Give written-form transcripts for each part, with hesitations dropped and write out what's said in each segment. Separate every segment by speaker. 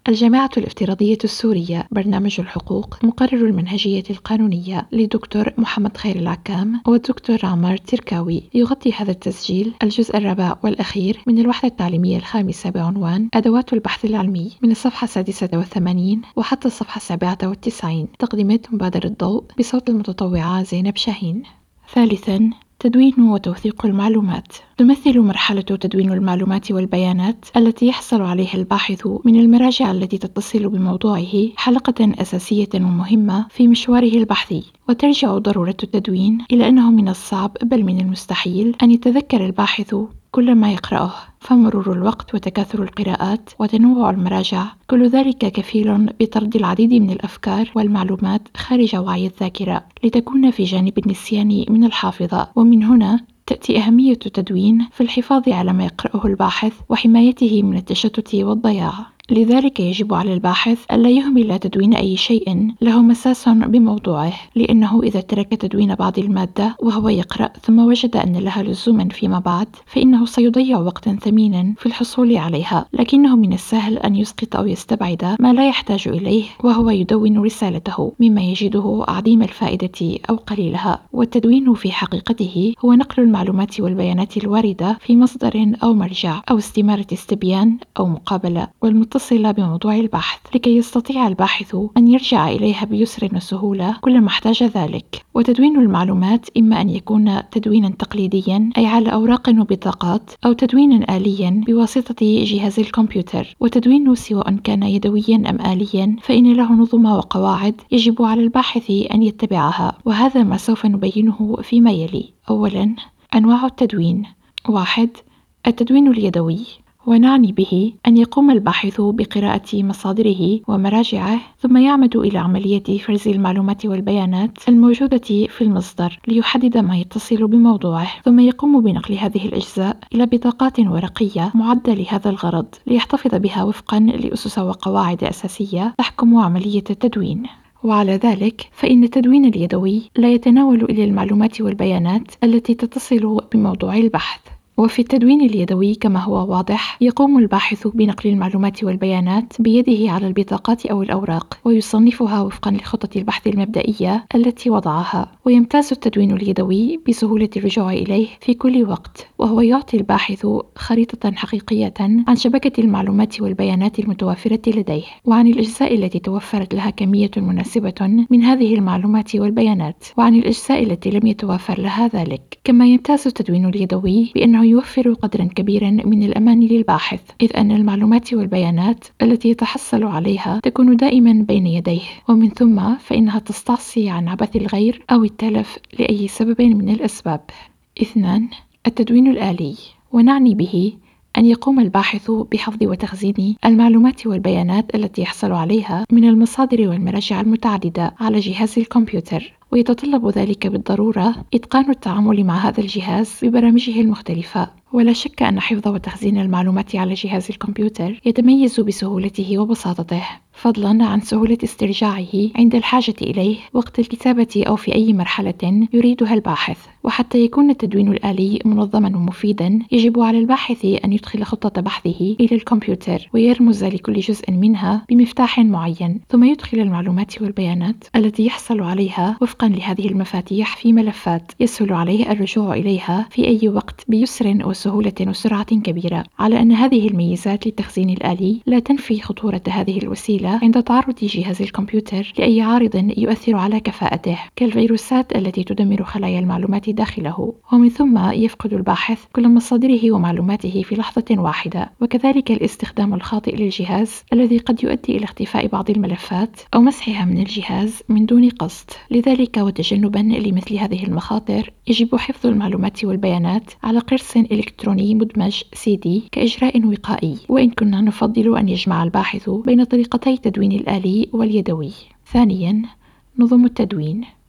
Speaker 1: الجامعة الافتراضية السورية برنامج الحقوق مقرر المنهجية القانونية لدكتور محمد خير العكام والدكتور عمار تركاوي. يغطي هذا التسجيل الجزء الرابع والأخير من الوحدة التعليمية الخامسة بعنوان أدوات البحث العلمي من الصفحة 86 وحتى الصفحة 97. تقدمة مبادرة ضوء بصوت المتطوعة زينب شاهين. ثالثا، تدوين وتوثيق المعلومات. تمثل مرحلة تدوين المعلومات والبيانات التي يحصل عليها الباحث من المراجع التي تتصل بموضوعه حلقة أساسية ومهمة في مشواره البحثي، وترجع ضرورة التدوين إلى أنه من الصعب بل من المستحيل أن يتذكر الباحث كل ما يقرأه، فمرور الوقت وتكاثر القراءات وتنوع المراجع كل ذلك كفيل بطرد العديد من الأفكار والمعلومات خارج وعي الذاكرة لتكون في جانب النسيان من الحافظة. ومن هنا تأتي أهمية التدوين في الحفاظ على ما يقرأه الباحث وحمايته من التشتت والضياع. لذلك يجب على الباحث ألا يهمل تدوين أي شيء له مساس بموضوعه، لأنه إذا ترك تدوين بعض المادة وهو يقرأ ثم وجد أن لها لزوما فيما بعد فإنه سيضيع وقتا ثمينا في الحصول عليها، لكنه من السهل أن يسقط أو يستبعد ما لا يحتاج إليه وهو يدون رسالته مما يجده عديم الفائدة أو قليلها. والتدوين في حقيقته هو نقل المعلومات والبيانات الواردة في مصدر أو مرجع أو استمارة استبيان أو مقابلة والمتصلة بموضوع البحث، لكي يستطيع الباحث أن يرجع إليها بيسر وسهولة كلما احتاج ذلك. وتدوين المعلومات إما أن يكون تدوينا تقليديا أي على أوراق وبطاقات، أو تدوينا آليا بواسطة جهاز الكمبيوتر. وتدوين سواء كان يدويا أم آليا فإن له نظم وقواعد يجب على الباحث أن يتبعها، وهذا ما سوف نبينه فيما يلي. أولا، أنواع التدوين. 1. التدوين اليدوي، ونعني به أن يقوم الباحث بقراءة مصادره ومراجعه ثم يعمد إلى عملية فرز المعلومات والبيانات الموجودة في المصدر ليحدد ما يتصل بموضوعه، ثم يقوم بنقل هذه الأجزاء إلى بطاقات ورقية معدة لهذا الغرض ليحتفظ بها وفقا لأسس وقواعد أساسية تحكم عملية التدوين. وعلى ذلك فإن التدوين اليدوي لا يتناول إلا المعلومات والبيانات التي تتصل بموضوع البحث. وفي التدوين اليدوي كما هو واضح يقوم الباحث بنقل المعلومات والبيانات بيده على البطاقات أو الأوراق ويصنفها وفقا لخطة البحث المبدئية التي وضعها. ويمتاز التدوين اليدوي بسهولة الرجوع إليه في كل وقت، وهو يعطي الباحث خريطة حقيقية عن شبكة المعلومات والبيانات المتوفرة لديه وعن الأجزاء التي توفرت لها كمية مناسبة من هذه المعلومات والبيانات وعن الأجزاء التي لم يتوفر لها ذلك. كما يمتاز التدوين اليدوي بأنه يوفر قدرا كبيرا من الأمان للباحث، إذ أن المعلومات والبيانات التي يتحصل عليها تكون دائما بين يديه، ومن ثم فإنها تستعصي عن عبث الغير أو التلف لأي سبب من الأسباب. 2. التدوين الآلي، ونعني به أن يقوم الباحث بحفظ وتخزين المعلومات والبيانات التي يحصل عليها من المصادر والمراجع المتعددة على جهاز الكمبيوتر، ويتطلب ذلك بالضرورة إتقان التعامل مع هذا الجهاز ببرامجه المختلفة. ولا شك أن حفظ وتخزين المعلومات على جهاز الكمبيوتر يتميز بسهولته وبساطته، فضلا عن سهولة استرجاعه عند الحاجة إليه وقت الكتابة أو في أي مرحلة يريدها الباحث. وحتى يكون التدوين الآلي منظما ومفيدا يجب على الباحث أن يدخل خطة بحثه إلى الكمبيوتر ويرمز لكل جزء منها بمفتاح معين، ثم يدخل المعلومات والبيانات التي يحصل عليها وفقا لهذه المفاتيح في ملفات يسهل عليه الرجوع إليها في أي وقت بيسر وسهولة وسرعة كبيرة. على أن هذه الميزات للتخزين الآلي لا تنفي خطورة هذه الوسيلة عند تعرض جهاز الكمبيوتر لأي عارض يؤثر على كفاءته كالفيروسات التي تدمر خلايا المعلومات داخله، ومن ثم يفقد الباحث كل مصادره ومعلوماته في لحظة واحدة. وكذلك الاستخدام الخاطئ للجهاز الذي قد يؤدي إلى اختفاء بعض الملفات أو مسحها من الجهاز من دون قصد. لذلك وتجنبا لمثل هذه المخاطر يجب حفظ المعلومات والبيانات على قرص إلكتروني مدمج CD كإجراء وقائي، وإن كنا نفضل أن يجمع الباحث بين طريقتي التدوين الآلي واليدوي. ثانيا، نظم التدوين.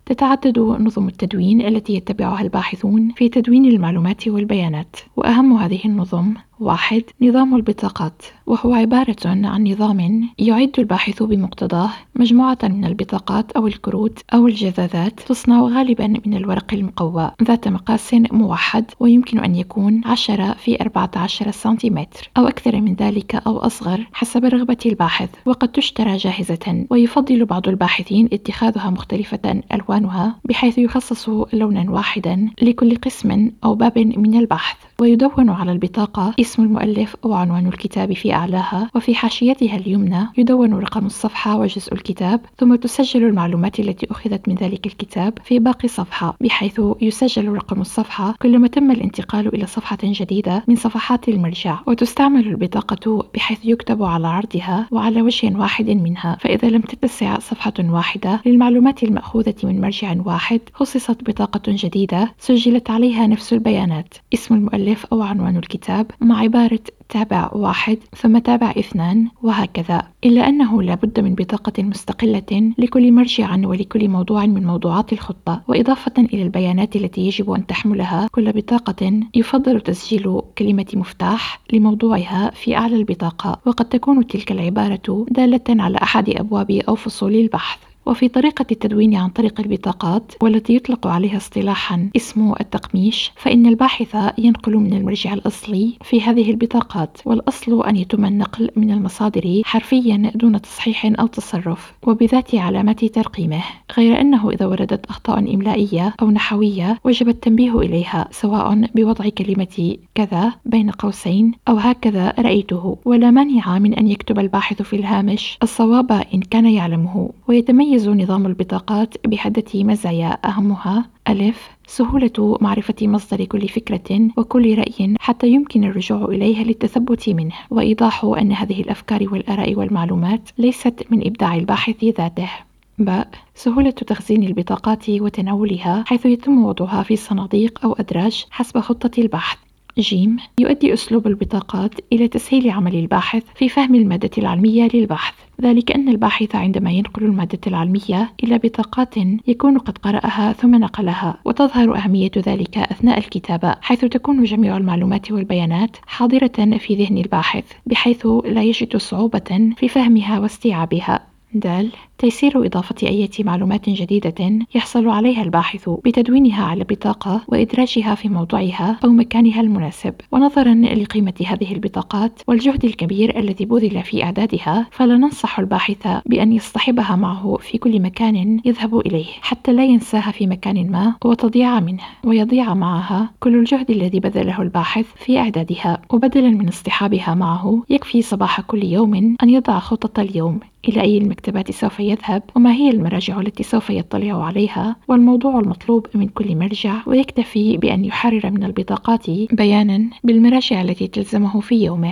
Speaker 1: تتعدد نظم التدوين التي يتبعها الباحثون في تدوين المعلومات والبيانات، وأهم هذه النظم: 1. نظام البطاقات، وهو عبارة عن نظام يعد الباحث بمقتضاه مجموعة من البطاقات أو الكروت أو الجذاذات، تصنع غالبا من الورق المقوى ذات مقاس موحد، ويمكن أن يكون 10 في 14 سنتيمتر أو أكثر من ذلك أو أصغر حسب رغبة الباحث، وقد تشترى جاهزة، ويفضل بعض الباحثين اتخاذها مختلفة ألوانها بحيث يخصص لونا واحدا لكل قسم أو باب من البحث. ويدون على البطاقة اسم المؤلف أو عنوان الكتاب في أعلاها، وفي حاشيتها اليمنى يدون رقم الصفحة وجزء الكتاب، ثم تسجل المعلومات التي أخذت من ذلك الكتاب في باقي صفحة، بحيث يسجل رقم الصفحة كلما تم الانتقال إلى صفحة جديدة من صفحات المرجع. وتستعمل البطاقة بحيث يكتب على عرضها وعلى وجه واحد منها، فإذا لم تتسع صفحة واحدة للمعلومات المأخوذة من مرجع واحد خصصت بطاقة جديدة سجلت عليها نفس البيانات: اسم المؤلف أو عنوان الكتاب مع عبارة تابع 1 ثم تابع 2 وهكذا، إلا أنه لا بد من بطاقة مستقلة لكل مرجع ولكل موضوع من موضوعات الخطة. وإضافة إلى البيانات التي يجب أن تحملها كل بطاقة، يفضل تسجيل كلمة مفتاح لموضوعها في أعلى البطاقة، وقد تكون تلك العبارة دالة على أحد أبواب أو فصول البحث. وفي طريقة التدوين عن طريق البطاقات، والتي يطلق عليها اصطلاحا اسم التقميش، فإن الباحث ينقل من المرجع الأصلي في هذه البطاقات، والأصل أن يتم النقل من المصادر حرفيا دون تصحيح أو تصرف وبذات علامة ترقيمه، غير أنه إذا وردت أخطاء إملائية أو نحوية وجب التنبيه إليها، سواء بوضع كلمة كذا بين قوسين أو هكذا رأيته، ولا مانع من أن يكتب الباحث في الهامش الصواب إن كان يعلمه. ويتميز نظام البطاقات بعدة مزايا، أهمها: ألف، سهولة معرفة مصدر كل فكرة وكل رأي حتى يمكن الرجوع إليها للتثبت منه، وإيضاح أن هذه الأفكار والآراء والمعلومات ليست من إبداع الباحث ذاته. باء، سهولة تخزين البطاقات وتناولها، حيث يتم وضعها في صناديق أو أدراج حسب خطة البحث. جيم، يؤدي أسلوب البطاقات إلى تسهيل عمل الباحث في فهم المادة العلمية للبحث، ذلك أن الباحث عندما ينقل المادة العلمية إلى بطاقات يكون قد قرأها ثم نقلها، وتظهر أهمية ذلك أثناء الكتابة، حيث تكون جميع المعلومات والبيانات حاضرة في ذهن الباحث بحيث لا يجد صعوبة في فهمها واستيعابها. د، تيسير إضافة أي معلومات جديدة يحصل عليها الباحث بتدوينها على بطاقة وإدراجها في موضوعها أو مكانها المناسب. ونظرا لقيمة هذه البطاقات والجهد الكبير الذي بذل في إعدادها، فلا ننصح الباحث بأن يصطحبها معه في كل مكان يذهب إليه حتى لا ينساها في مكان ما وتضيع منه، ويضيع معها كل الجهد الذي بذله الباحث في إعدادها. وبدلا من اصطحابها معه، يكفي صباح كل يوم أن يضع خطة اليوم، إلى أي المكتبات سوف يذهب، وما هي المراجع التي سوف يطلع عليها، والموضوع المطلوب من كل مرجع، ويكتفي بأن يحرر من البطاقات بيانا بالمراجع التي تلزمه في يومه.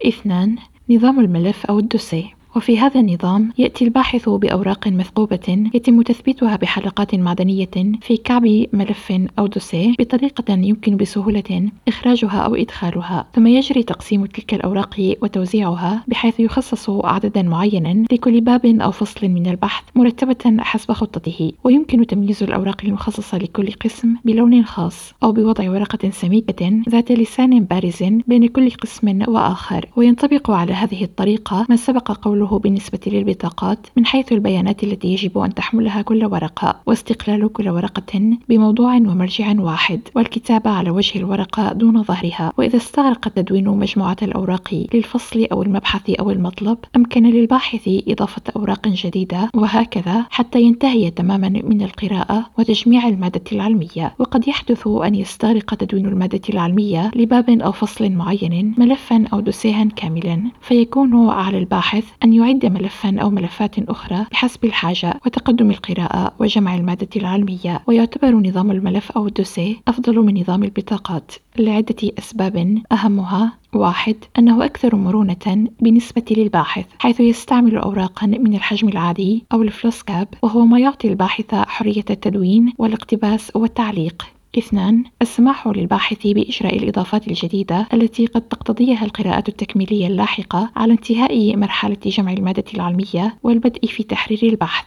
Speaker 1: 2. نظام الملف أو الدوسيه، وفي هذا النظام يأتي الباحث بأوراق مثقوبة يتم تثبيتها بحلقات معدنية في كعب ملف أو دوسيه بطريقة يمكن بسهولة إخراجها أو إدخالها، ثم يجري تقسيم تلك الأوراق وتوزيعها بحيث يخصص عددا معينا لكل باب أو فصل من البحث مرتبة حسب خطته. ويمكن تمييز الأوراق المخصصة لكل قسم بلون خاص، أو بوضع ورقة سميكة ذات لسان بارز بين كل قسم وآخر. وينطبق على هذه الطريقة ما سبق قوله بالنسبة للبطاقات من حيث البيانات التي يجب أن تحملها كل ورقة، واستقلال كل ورقة بموضوع ومرجع واحد، والكتابة على وجه الورقة دون ظهرها. وإذا استغرق تدوين مجموعة الأوراق للفصل أو المبحث أو المطلب، أمكن للباحث إضافة أوراق جديدة، وهكذا حتى ينتهي تماما من القراءة وتجميع المادة العلمية. وقد يحدث أن يستغرق تدوين المادة العلمية لباب أو فصل معين ملفا أو دوسيها كاملا، فيكون على الباحث أن يعد ملفا أو ملفات أخرى بحسب الحاجة وتقدم القراءة وجمع المادة العلمية. ويعتبر نظام الملف أو الدوسيه أفضل من نظام البطاقات لعدة أسباب، أهمها: 1. أنه أكثر مرونة بالنسبة للباحث، حيث يستعمل أوراقا من الحجم العادي أو الفلوسكاب، وهو ما يعطي الباحث حرية التدوين والاقتباس والتعليق. 2. السماح للباحث بإجراء الإضافات الجديدة التي قد تقتضيها القراءة التكميلية اللاحقة على انتهاء مرحلة جمع المادة العلمية والبدء في تحرير البحث.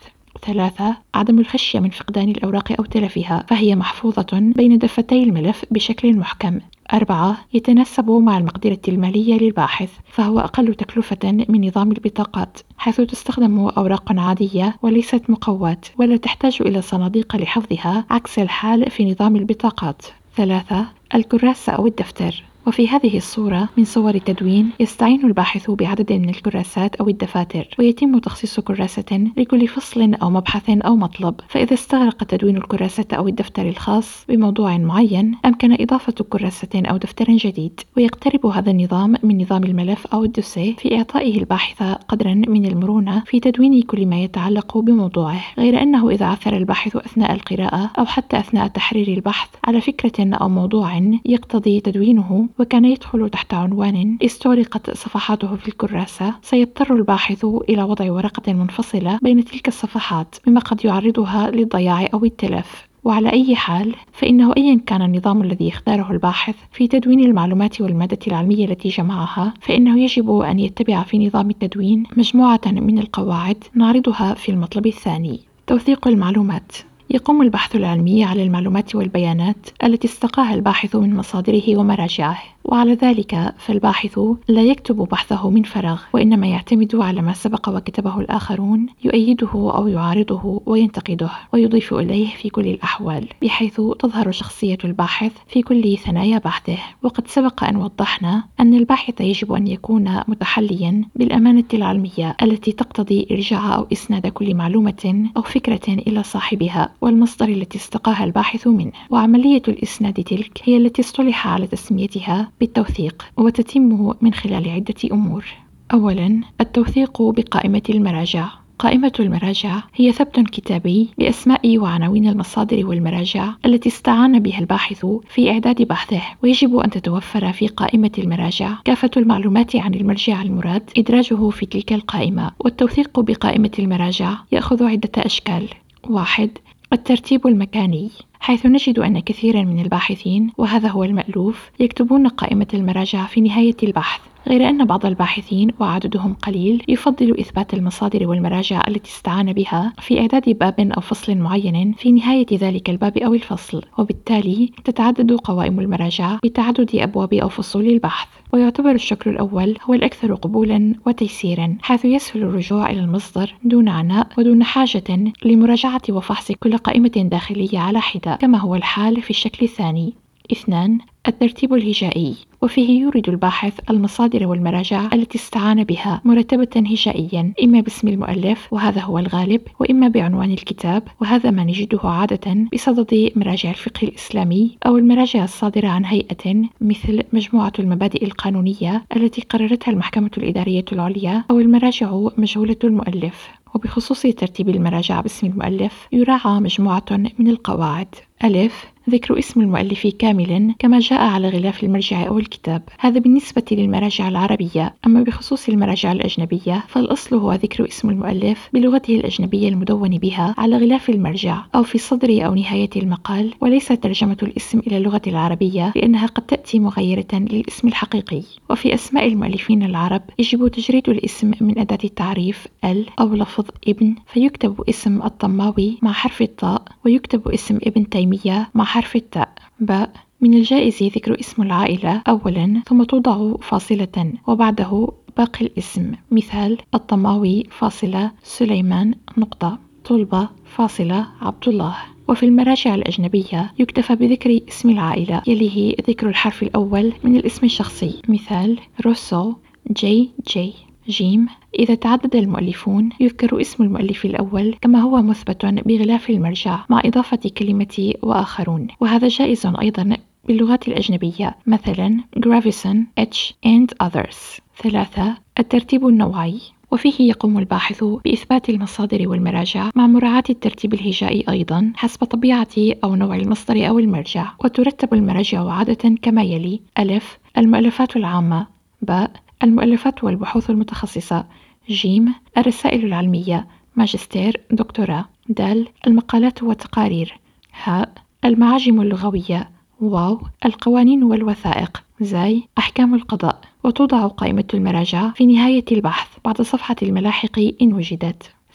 Speaker 1: 3. عدم الخشية من فقدان الأوراق أو تلفها، فهي محفوظة بين دفتي الملف بشكل محكم. 4. يتناسب مع المقدرة المالية للباحث، فهو أقل تكلفة من نظام البطاقات، حيث تستخدم أوراق عادية وليست مقوات، ولا تحتاج إلى صناديق لحفظها عكس الحال في نظام البطاقات. 3. الكراسة أو الدفتر، وفي هذه الصورة من صور التدوين يستعين الباحث بعدد من الكراسات أو الدفاتر، ويتم تخصيص كراسة لكل فصل أو مبحث أو مطلب، فإذا استغرق تدوين الكراسة أو الدفتر الخاص بموضوع معين أمكن إضافة كراسة أو دفتر جديد. ويقترب هذا النظام من نظام الملف أو الدوسيه في إعطائه الباحث قدرا من المرونة في تدوين كل ما يتعلق بموضوعه، غير أنه إذا عثر الباحث أثناء القراءة أو حتى أثناء تحرير البحث على فكرة أو موضوع يقتضي تدوينه وكان يدخل تحت عنوان استغرقت صفحاته في الكراسة، سيضطر الباحث إلى وضع ورقة منفصلة بين تلك الصفحات، مما قد يعرضها للضياع أو التلف. وعلى أي حال فإنه أيا كان النظام الذي يختاره الباحث في تدوين المعلومات والمادة العلمية التي جمعها، فإنه يجب أن يتبع في نظام التدوين مجموعة من القواعد نعرضها في المطلب الثاني. توثيق المعلومات. يقوم البحث العلمي على المعلومات والبيانات التي استقاها الباحث من مصادره ومراجعه، وعلى ذلك فالباحث لا يكتب بحثه من فراغ، وإنما يعتمد على ما سبق وكتبه الآخرون، يؤيده أو يعارضه وينتقده ويضيف إليه في كل الأحوال، بحيث تظهر شخصية الباحث في كل ثنايا بحثه. وقد سبق أن وضحنا أن الباحث يجب أن يكون متحليا بالأمانة العلمية التي تقتضي إرجاع أو إسناد كل معلومة أو فكرة إلى صاحبها والمصدر التي استقاها الباحث منه. وعملية الإسناد تلك هي التي اصطلح على تسميتها بالتوثيق، وتتم من خلال عدة أمور. أولا، التوثيق بقائمة المراجع. قائمة المراجع هي ثبت كتابي بأسماء وعناوين المصادر والمراجع التي استعان بها الباحث في إعداد بحثه، ويجب أن تتوفر في قائمة المراجع كافة المعلومات عن المرجع المراد إدراجه في تلك القائمة. والتوثيق بقائمة المراجع يأخذ عدة أشكال. 1. الترتيب المكاني، حيث نجد أن كثيرا من الباحثين، وهذا هو المألوف، يكتبون قائمة المراجع في نهاية البحث، غير أن بعض الباحثين وعددهم قليل يفضل إثبات المصادر والمراجع التي استعان بها في إعداد باب أو فصل معين في نهاية ذلك الباب أو الفصل، وبالتالي تتعدد قوائم المراجع بتعدد أبواب أو فصول البحث. ويعتبر الشكل الأول هو الأكثر قبولا وتيسيرا، حيث يسهل الرجوع إلى المصدر دون عناء ودون حاجة لمراجعة وفحص كل قائمة داخلية على حدة، كما هو الحال في الشكل الثاني. 2. الترتيب الهجائي، وفيه يورد الباحث المصادر والمراجع التي استعان بها مرتبة هجائيا، إما باسم المؤلف وهذا هو الغالب، وإما بعنوان الكتاب وهذا ما نجده عادة بصدد مراجع الفقه الإسلامي أو المراجع الصادرة عن هيئة، مثل مجموعة المبادئ القانونية التي قررتها المحكمة الإدارية العليا، أو المراجع مجهولة المؤلف. وبخصوص ترتيب المراجع باسم المؤلف يراعى مجموعة من القواعد. ألف، ذكر اسم المؤلف كاملا كما جاء على غلاف المرجع أو الكتاب، هذا بالنسبة للمراجع العربية. أما بخصوص المراجع الأجنبية فالأصل هو ذكر اسم المؤلف بلغته الأجنبية المدون بها على غلاف المرجع أو في صدر أو نهاية المقال، وليس ترجمة الاسم إلى اللغة العربية لأنها قد تأتي مغيرة للاسم الحقيقي. وفي أسماء المؤلفين العرب يجب تجريد الاسم من أداة التعريف ال أو لفظ ابن، فيكتب اسم الطماوي مع حرف الطاء، ويكتب اسم ابن تيمية مع حرف التاء. باء، من الجائز ذكر اسم العائلة أولا ثم توضع فاصلة وبعده باقي الاسم، مثال الطماوي فاصلة سليمان نقطة، طلبة فاصلة عبد الله. وفي المراجع الأجنبية يكتفى بذكر اسم العائلة يليه ذكر الحرف الأول من الاسم الشخصي، مثال روسو جي جي. جيم، إذا تعدد المؤلفون يذكر اسم المؤلف الأول كما هو مثبت بغلاف المرجع مع إضافة كلمة وآخرون، وهذا جائز أيضا باللغات الأجنبية، مثلا Gravison H and others. 3. الترتيب النوعي، وفيه يقوم الباحث بإثبات المصادر والمراجع مع مراعاة الترتيب الهجائي أيضا حسب طبيعة أو نوع المصدر أو المرجع. وترتب المراجع عادة كما يلي: ألف، المؤلفات العامة. باء، المؤلفات والبحوث المتخصصة. جيم، الرسائل العلمية، ماجستير، دكتوراه. دال، المقالات والتقارير. هاء، المعاجم اللغوية. واو، القوانين والوثائق. زاي، أحكام القضاء. وتوضع قائمة المراجع في نهاية البحث بعد صفحة الملاحق إن وجدت.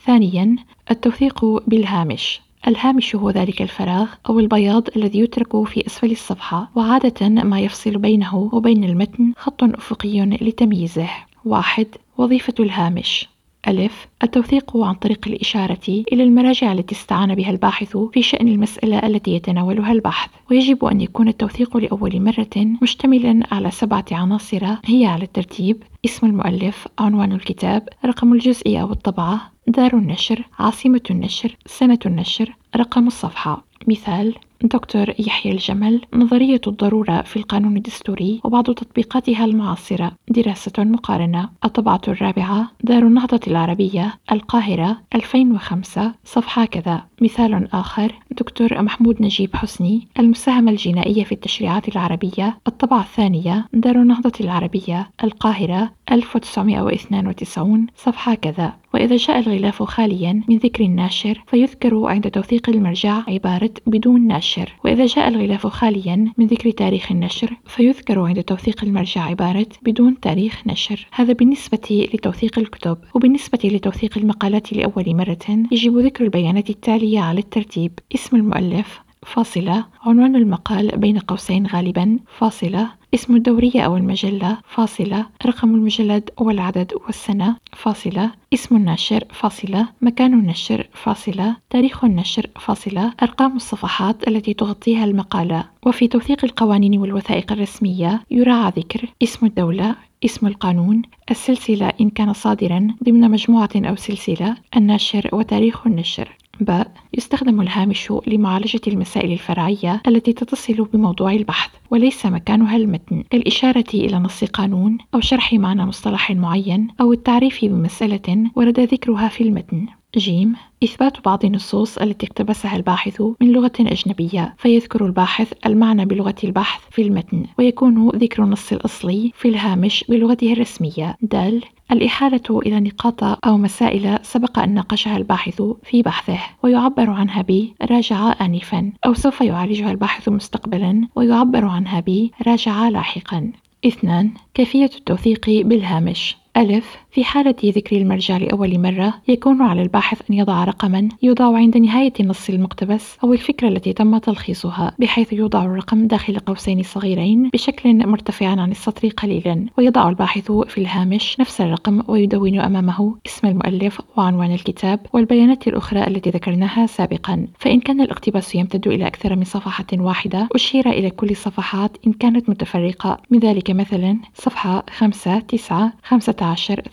Speaker 1: ثانيا، التوثيق بالهامش. الهامش هو ذلك الفراغ أو البياض الذي يترك في أسفل الصفحة، وعادة ما يفصل بينه وبين المتن خط أفقي لتمييزه. 1. وظيفة الهامش: ألف، التوثيق عن طريق الإشارة إلى المراجع التي استعان بها الباحث في شأن المسألة التي يتناولها البحث، ويجب أن يكون التوثيق لأول مرة مشتملا على 7 عناصر هي على الترتيب: اسم المؤلف، عنوان الكتاب، رقم الجزء أو الطبعة، دار النشر، عاصمة النشر، سنة النشر، رقم الصفحة. مثال: دكتور يحيى الجمل، نظرية الضرورة في القانون الدستوري وبعض تطبيقاتها المعاصرة، دراسة مقارنة. الطبعة الرابعة، دار النهضة العربية، القاهرة، 2005، صفحة كذا. مثال آخر: دكتور محمود نجيب حسني، المساهمة الجنائية في التشريعات العربية، الطبعة الثانية، دار النهضة العربية، القاهرة، 1992، صفحة كذا. وإذا جاء الغلاف خاليا من ذكر الناشر فيذكر عند توثيق المرجع عبارة بدون ناشر، وإذا جاء الغلاف خاليا من ذكر تاريخ النشر فيذكر عند توثيق المرجع عبارة بدون تاريخ نشر. هذا بالنسبة لتوثيق الكتب. وبالنسبة لتوثيق المقالات لأول مرة يجب ذكر البيانات التالية على الترتيب: اسم المؤلف، فاصلة، عنوان المقال بين قوسين غالبا، فاصلة، اسم الدورية أو المجلة، فاصلة، رقم المجلد والعدد والسنة، فاصلة، اسم الناشر، فاصلة، مكان النشر، فاصلة، تاريخ النشر، فاصلة، أرقام الصفحات التي تغطيها المقالة. وفي توثيق القوانين والوثائق الرسمية يراعى ذكر اسم الدولة، اسم القانون، السلسلة إن كان صادرا ضمن مجموعة أو سلسلة، الناشر وتاريخ النشر. باء، يستخدم الهامش لمعالجة المسائل الفرعية التي تتصل بموضوع البحث وليس مكانها المتن، كالإشارة إلى نص قانون أو شرح معنى مصطلح معين أو التعريف بمسألة ورد ذكرها في المتن. جيم، إثبات بعض النصوص التي اقتبسها الباحث من لغة أجنبية فيذكر الباحث المعنى بلغة البحث في المتن، ويكون ذكر النص الأصلي في الهامش بلغته الرسمية. د، الإحالة إلى نقاط أو مسائل سبق أن ناقشها الباحث في بحثه ويعبر عنها ب راجع آنفا، أو سوف يعالجها الباحث مستقبلا ويعبر عنها ب راجع لاحقا. 2. كيفية التوثيق بالهامش. ألف، في حالة ذكر المرجع لأول مرة يكون على الباحث أن يضع رقما يوضع عند نهاية النص المقتبس أو الفكرة التي تم تلخيصها، بحيث يوضع الرقم داخل قوسين صغيرين بشكل مرتفع عن السطر قليلا، ويضع الباحث في الهامش نفس الرقم ويدون أمامه اسم المؤلف وعنوان الكتاب والبيانات الأخرى التي ذكرناها سابقا. فإن كان الاقتباس يمتد إلى أكثر من صفحة واحدة أشير إلى كل الصفحات إن كانت متفرقة، من ذلك مثلا صفحة 5، 9، 15،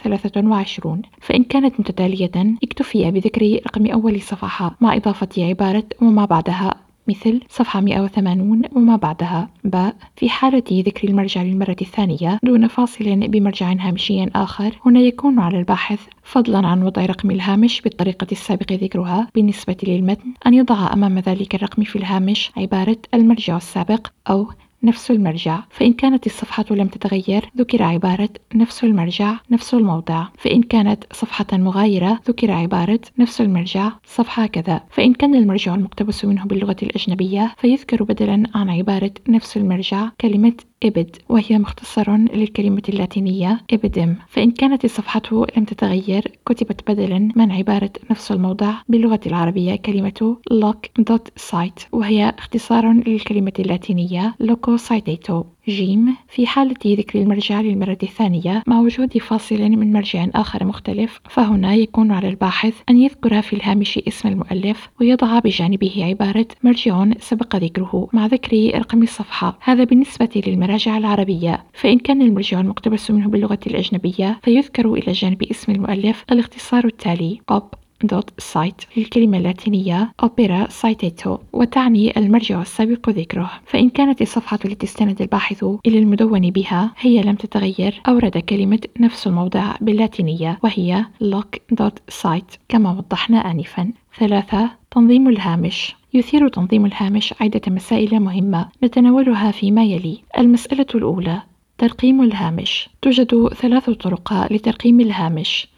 Speaker 1: 23. فإن كانت متتالية اكتفي بذكر رقم أول صفحة مع إضافة عبارة وما بعدها، مثل صفحة 180 وما بعدها. باء، في حالة ذكر المرجع للمرة الثانية دون فاصل بمرجع هامشي آخر، هنا يكون على الباحث فضلا عن وضع رقم الهامش بالطريقة السابق ذكرها بالنسبة للمتن أن يضع أمام ذلك الرقم في الهامش عبارة المرجع السابق أو نفس المرجع. فإن كانت الصفحة لم تتغير ذكر عبارة نفس المرجع نفس الموضع. فإن كانت صفحة مغايرة ذكر عبارة نفس المرجع صفحة كذا. فإن كان المرجع المقتبس منه باللغة الأجنبية فيذكر بدلا عن عبارة نفس المرجع كلمة إبد، وهي مختصر للكلمة اللاتينية إبدم. فإن كانت الصفحة لم تتغير كتبت بدلا من عبارة نفس الموضع باللغة العربية كلمة loc.cite، وهي اختصار للكلمة اللاتينية loco citato. جيم، في حالة ذكر المرجع للمرة الثانية مع وجود فاصل من مرجع آخر مختلف فهنا يكون على الباحث أن يذكر في الهامش اسم المؤلف ويضع بجانبه عبارة مرجع سبق ذكره مع ذكر رقم الصفحة. هذا بالنسبة للمراجع العربية. فإن كان المرجع المقتبس منه باللغة الأجنبية فيذكر إلى جانب اسم المؤلف الاختصار التالي op.cite للكلمة اللاتينية opera citato، وتعني المرجع السابق ذكره. فإن كانت الصفحة التي استند الباحث إلى المدون بها هي لم تتغير أورد كلمة نفس الموضع باللاتينية وهي loc.cite كما وضحنا آنفا. 3. تنظيم الهامش. يثير تنظيم الهامش عدة مسائل مهمة نتناولها فيما يلي. المسألة الأولى: ترقيم الهامش. توجد 3 طرق لترقيم الهامش.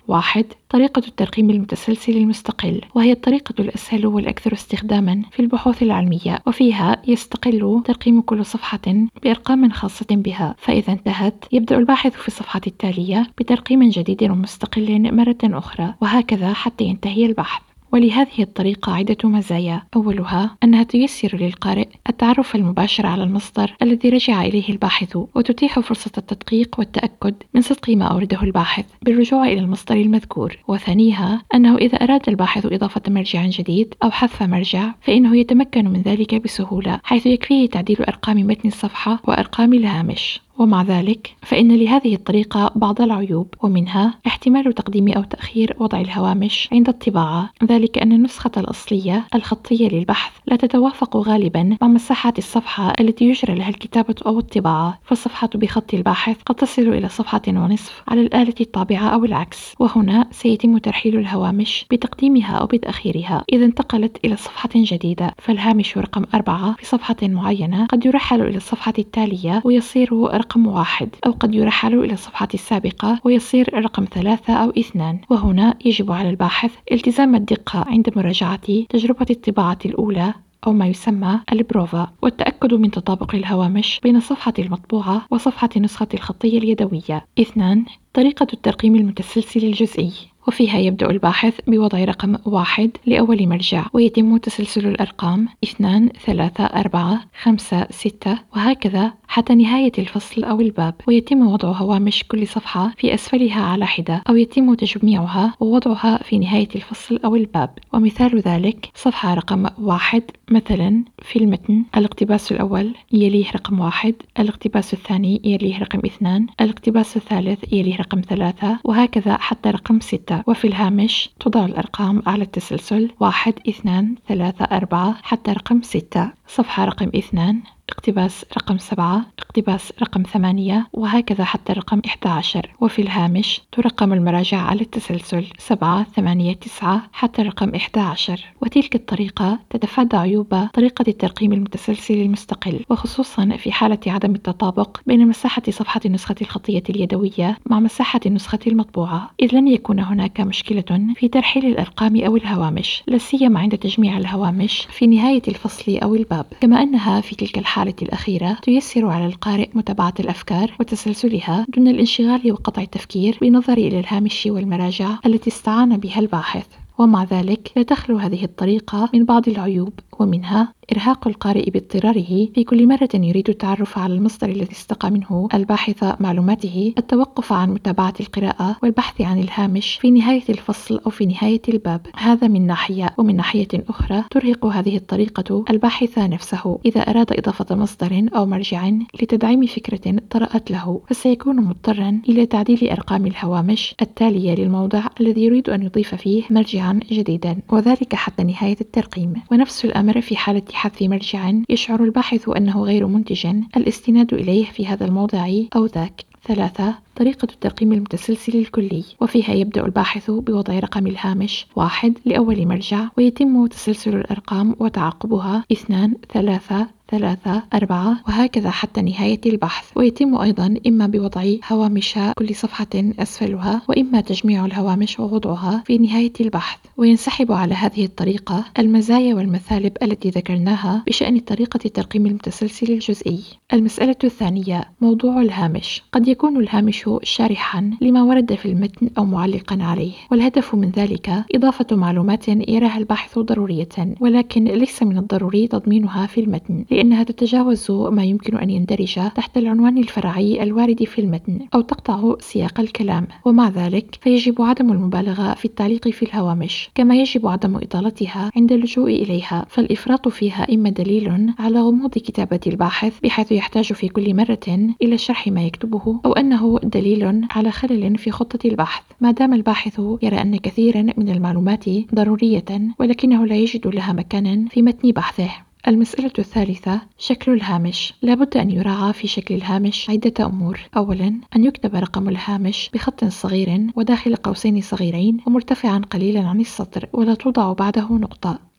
Speaker 1: 1. طريقة الترقيم المتسلسل المستقل، وهي الطريقة الأسهل والأكثر استخداما في البحوث العلمية، وفيها يستقل ترقيم كل صفحة بأرقام خاصة بها، فإذا انتهت يبدأ الباحث في الصفحة التالية بترقيم جديد ومستقل مرة أخرى، وهكذا حتى ينتهي البحث. ولهذه الطريقة عدة مزايا. أولها أنها تيسر للقارئ التعرف المباشر على المصدر الذي رجع إليه الباحث، وتتيح فرصة التدقيق والتأكد من صدق ما أورده الباحث بالرجوع إلى المصدر المذكور. وثانيها أنه إذا أراد الباحث إضافة مرجع جديد أو حذف مرجع فإنه يتمكن من ذلك بسهولة، حيث يكفيه تعديل أرقام متن الصفحة وأرقام الهامش. ومع ذلك فإن لهذه الطريقة بعض العيوب، ومنها احتمال تقديم أو تأخير وضع الهوامش عند الطباعة، ذلك أن النسخة الأصلية الخطية للبحث لا تتوافق غالبا مع مساحات الصفحة التي يجرى لها الكتابة أو الطباعة، فالصفحة بخط الباحث قد تصل إلى صفحة ونصف على الآلة الطابعة أو العكس، وهنا سيتم ترحيل الهوامش بتقديمها أو بتأخيرها. إذا انتقلت إلى صفحة جديدة فالهامش رقم 4 في صفحة معينة قد يرحل إلى الصفحة التالية ويصير رقم 1، أو قد يرحل إلى الصفحة السابقة ويصير رقم 3 أو 2. وهنا يجب على الباحث التزام الدقة عند مراجعة تجربة الطباعة الأولى أو ما يسمى البروفا، والتأكد من تطابق الهوامش بين الصفحة المطبوعة وصفحة النسخة الخطية اليدوية. 2. طريقة الترقيم المتسلسل الجزئي، وفيها يبدأ الباحث بوضع رقم 1 لأول مرجع، ويتم تسلسل الأرقام 2 3 4 5 6 وهكذا حتى نهاية الفصل أو الباب، ويتم وضع هوامش كل صفحة في أسفلها على حدة، أو يتم تجميعها ووضعها في نهاية الفصل أو الباب. ومثال ذلك صفحة رقم 1 مثلا في المتن الاقتباس الأول يليه رقم 1، الاقتباس الثاني يليه رقم 2، الاقتباس الثالث يليه رقم 3 وهكذا حتى رقم 6. وفي الهامش تضع الأرقام على التسلسل 1 2 3 4 حتى رقم 6. صفحة رقم 2، اقتباس رقم 7، اقتباس رقم 8 وهكذا حتى رقم 11. وفي الهامش ترقم المراجع على التسلسل 7 8 9 حتى رقم 11. وتلك الطريقة تتفادى عيوب طريقة الترقيم المتسلسل المستقل، وخصوصا في حالة عدم التطابق بين مساحة صفحة النسخة الخطية اليدوية مع مساحة النسخة المطبوعة، إذ لن يكون هناك مشكلة في ترحيل الأرقام أو الهوامش، لا سيما عند تجميع الهوامش في نهاية الفصل أو الباب. كما أنها في تلك الحالة الأخيرة تيسر على القارئ متابعة الأفكار وتسلسلها دون الانشغال وقطع التفكير بالنظر إلى الهامش والمراجع التي استعان بها الباحث. ومع ذلك لا تخلو هذه الطريقة من بعض العيوب، ومنها إرهاق القارئ باضطراره في كل مرة يريد التعرف على المصدر الذي استقى منه الباحث معلوماته التوقف عن متابعة القراءة والبحث عن الهامش في نهاية الفصل أو في نهاية الباب. هذا من ناحية، ومن ناحية أخرى ترهق هذه الطريقة الباحث نفسه إذا أراد إضافة مصدر أو مرجع لتدعيم فكرة طرأت له، فسيكون مضطرا إلى تعديل أرقام الهوامش التالية للموضع الذي يريد أن يضيف فيه مرجعا جديدا، وذلك حتى نهاية الترقيم. ونفس الأمر في حالة حذف مرجع يشعر الباحث أنه غير منتج الاستناد إليه في هذا الموضع أو ذاك. 3. طريقة الترقيم المتسلسل الكلي، وفيها يبدأ الباحث بوضع رقم الهامش 1 لأول مرجع، ويتم تسلسل الأرقام وتعقبها 2 3 3 4 وهكذا حتى نهاية البحث، ويتم أيضا إما بوضع هوامش كل صفحة أسفلها، وإما تجميع الهوامش ووضعها في نهاية البحث. وينسحب على هذه الطريقة المزايا والمثالب التي ذكرناها بشأن طريقة الترقيم المتسلسل الجزئي. المسألة الثانية موضوع الهامش. قد يكون الهامش شارحا لما ورد في المتن أو معلقا عليه، والهدف من ذلك إضافة معلومات يراها الباحث ضرورية، ولكن ليس من الضروري تضمينها في المتن، لأنها تتجاوز ما يمكن أن يندرج تحت العنوان الفرعي الوارد في المتن أو تقطع سياق الكلام. ومع ذلك فيجب عدم المبالغة في التعليق في الهوامش، كما يجب عدم إطالتها عند اللجوء إليها، فالإفراط فيها إما دليل على غموض كتابة الباحث بحيث يحتاج في كل مرة إلى شرح ما يكتبه، أو أنه دليل على خلل في خطة البحث، ما دام الباحث يرى أن كثيرا من المعلومات ضرورية ولكنه لا يجد لها مكانا في متن بحثه. المسألة الثالثة شكل الهامش. لابد أن يراعى في شكل الهامش عدة أمور. أولا، أن يكتب رقم الهامش بخط صغير وداخل قوسين صغيرين ومرتفعا قليلا عن السطر، ولا توضع بعده نقطة.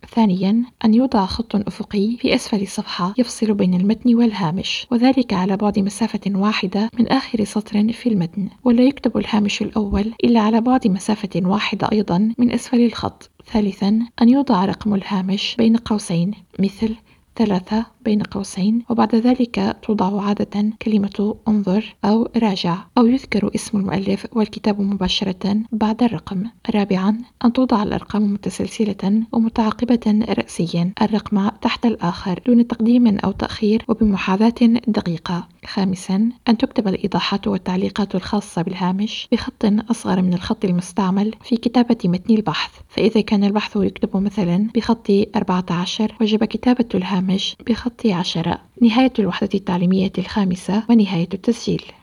Speaker 1: ثانياً، أن يوضع خط أفقي في أسفل الصفحة يفصل بين المتن والهامش، وذلك على بعد مسافة واحدة من آخر سطر في المتن، ولا يكتب الهامش الأول إلا على بعد مسافة واحدة أيضاً من أسفل الخط. ثالثاً، أن يوضع رقم الهامش بين قوسين، مثل 3 بين قوسين، وبعد ذلك توضع عادة كلمة انظر أو راجع، أو يذكر اسم المؤلف والكتاب مباشرة بعد الرقم. رابعا، أن توضع الأرقام متسلسلة ومتعاقبة رأسيا، الرقم تحت الآخر دون تقديم أو تأخير وبمحاذاة دقيقة. خامسا، أن تكتب الإيضاحات والتعليقات الخاصة بالهامش بخط أصغر من الخط المستعمل في كتابة متن البحث، فإذا كان البحث يكتب مثلا بخط 14 وجب كتابة الهامش بخط 10. نهاية الوحدة التعليمية الخامسة ونهاية التسجيل.